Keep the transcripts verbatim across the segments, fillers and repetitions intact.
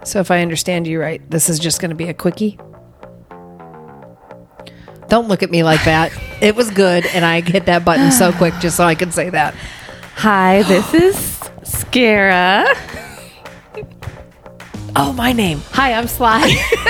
So if I understand you right, this is just going to be a quickie? Don't look at me like that. It was good, and I hit that button so quick just so I could say that. Hi, this is Scara. Oh, my name. Hi, I'm Sly.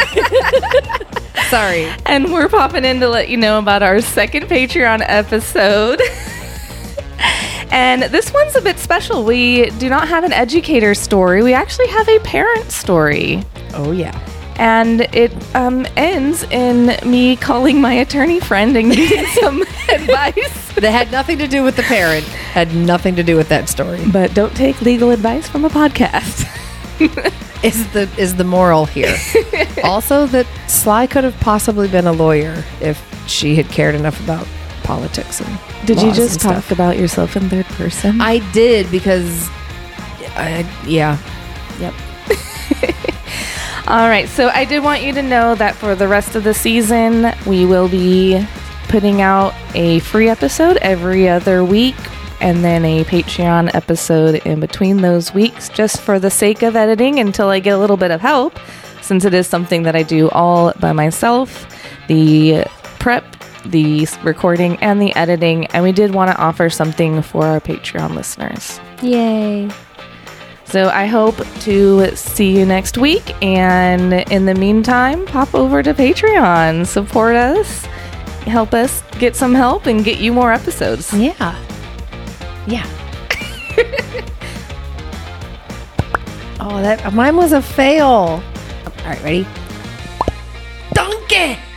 Sorry. And we're popping in to let you know about our second Patreon episode. And this one's a bit special. We do not have an educator story. We actually have a parent story. Oh, yeah. And it um, ends in me calling my attorney friend and getting some advice. That had nothing to do with the parent. Had nothing to do with that story. But don't take legal advice from a podcast. Is the is the moral here. Also, that Sly could have possibly been a lawyer if she had cared enough about politics and Did you laws just and talk stuff. about yourself in third person? I did because, I, yeah. Yep. All right, so I did want you to know that for the rest of the season, we will be putting out a free episode every other week and then a Patreon episode in between those weeks, just for the sake of editing until I get a little bit of help, since it is something that I do all by myself, the prep, the recording, and the editing, and we did want to offer something for our Patreon listeners. Yay. So I hope to see you next week. And in the meantime, pop over to Patreon. Support us. Help us get some help and get you more episodes. Yeah. Yeah. Oh, that mine was a fail. All right, ready? Donkey!